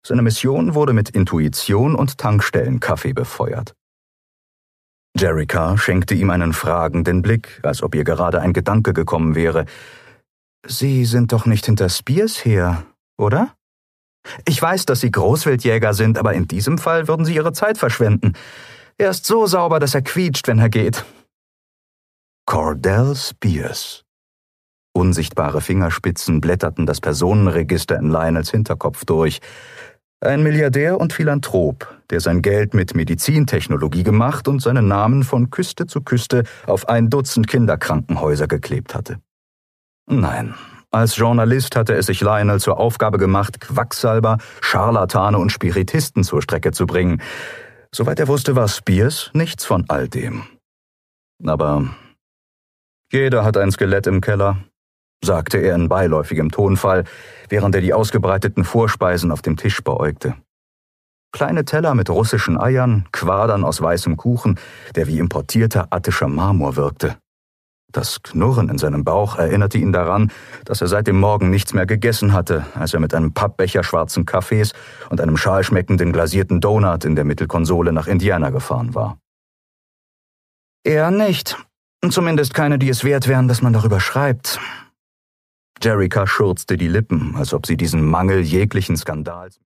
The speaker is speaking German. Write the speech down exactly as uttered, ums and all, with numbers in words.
Seine Mission wurde mit Intuition und Tankstellenkaffee befeuert. Jerrica schenkte ihm einen fragenden Blick, als ob ihr gerade ein Gedanke gekommen wäre. »Sie sind doch nicht hinter Spears her, oder? Ich weiß, dass Sie Großwildjäger sind, aber in diesem Fall würden Sie Ihre Zeit verschwenden. Er ist so sauber, dass er quietscht, wenn er geht.« Cordell Spears. Unsichtbare Fingerspitzen blätterten das Personenregister in Lionels Hinterkopf durch. Ein Milliardär und Philanthrop, der sein Geld mit Medizintechnologie gemacht und seinen Namen von Küste zu Küste auf ein Dutzend Kinderkrankenhäuser geklebt hatte. Nein, als Journalist hatte es sich Lionel zur Aufgabe gemacht, Quacksalber, Scharlatane und Spiritisten zur Strecke zu bringen. Soweit er wusste, war Spears nichts von all dem. Aber jeder hat ein Skelett im Keller, sagte er in beiläufigem Tonfall, während er die ausgebreiteten Vorspeisen auf dem Tisch beäugte. Kleine Teller mit russischen Eiern, Quadern aus weißem Kuchen, der wie importierter attischer Marmor wirkte. Das Knurren in seinem Bauch erinnerte ihn daran, dass er seit dem Morgen nichts mehr gegessen hatte, als er mit einem Pappbecher schwarzen Kaffees und einem schalschmeckenden glasierten Donut in der Mittelkonsole nach Indiana gefahren war. Eher nicht. Zumindest keine, die es wert wären, dass man darüber schreibt. Jerrica schürzte die Lippen, als ob sie diesen Mangel jeglichen Skandals